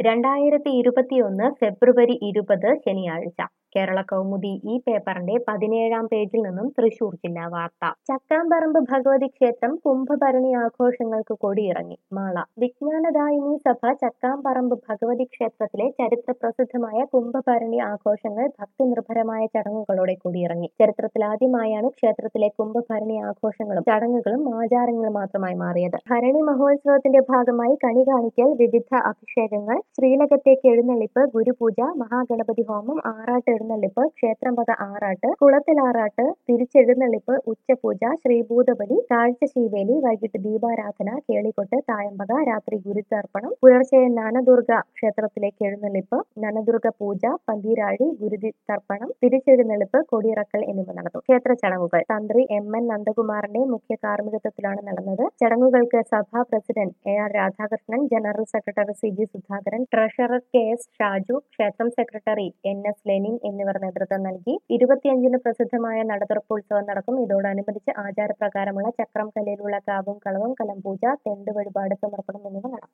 2021 ഫെബ്രുവരി 20 ശനിയാഴ്ച. കേരള കൗമുദി ഈ പേപ്പറിന്റെ 17-ാം പേജിൽ നിന്നും തൃശൂർ ജില്ലാ വാർത്ത. ചക്കാംപറമ്പ് ഭഗവതി ക്ഷേത്രം കുംഭഭരണി ആഘോഷങ്ങൾക്ക് കൊടിയിറങ്ങി. മാള. വിജ്ഞാനദായിനി സഭ ചക്കാംപറമ്പ് ഭഗവതി ക്ഷേത്രത്തിലെ ചരിത്രപ്രസിദ്ധമായ കുംഭഭരണി ആഘോഷങ്ങൾ ഭക്തിനിർഭരമായ ചടങ്ങുകളോടെ കൊടിയിറങ്ങി. ചരിത്രത്തിലാദ്യമായാണ് ക്ഷേത്രത്തിലെ കുംഭഭരണി ആഘോഷങ്ങളും ചടങ്ങുകളും ആചാരങ്ങളും മാത്രമായി മാറിയത്. ഭരണി മഹോത്സവത്തിന്റെ ഭാഗമായി കണി കാണിക്കൽ, വിവിധ അഭിഷേകങ്ങൾ, ശ്രീലകത്തേക്ക് എഴുന്നള്ളിപ്പ്, ഗുരുപൂജ, മഹാഗണപതി ഹോമം, ആറാട്ട് എഴുന്നള്ളിപ്പ്, ക്ഷേത്രംപത ആറാട്ട്, കുളത്തിലാറാട്ട്, തിരിച്ചെഴുന്നള്ളിപ്പ്, ഉച്ചപൂജ, ശ്രീഭൂതബലി, താഴ്ചശീവേലി, വൈകിട്ട് ദീപാരാധന, കേളികൊട്ട്, തായമ്പക, രാത്രി ഗുരുതർപ്പണം, പുലർച്ചെ നനദുർഗ ക്ഷേത്രത്തിലേക്ക് എഴുന്നള്ളിപ്പ്, നനദുർഗ പൂജ, പന്തീരാഴി, ഗുരുതർപ്പണം, തിരിച്ചെഴുന്നള്ളിപ്പ്, കൊടിയിറക്കൽ എന്നിവ നടന്നു. ക്ഷേത്ര ചടങ്ങുകൾ തന്ത്രി എം.എൻ. നന്ദകുമാറിന്റെ മുഖ്യ കാർമ്മികത്വത്തിലാണ് നടന്നത്. ചടങ്ങുകൾക്ക് സഭാ president A R. Radhakrishnan, general secretary C G. Sudhakaran, treasurer K S. Shaju, ക്ഷേത്രം സെക്രട്ടറി എൻ.എസ്. ലെനിൻ എന്നിവർ നേതൃത്വം നൽകി. 25-ന് പ്രസിദ്ധമായ നടതുറപ്പുത്സവം നടക്കും. ഇതോടനുബന്ധിച്ച് ആചാരപ്രകാരമുള്ള ചക്രം കല്ലിലുള്ള കാവും കളവും, കലംപൂജ, തെണ്ട് വഴിപാട് സമർപ്പണം എന്നിവ നടക്കും.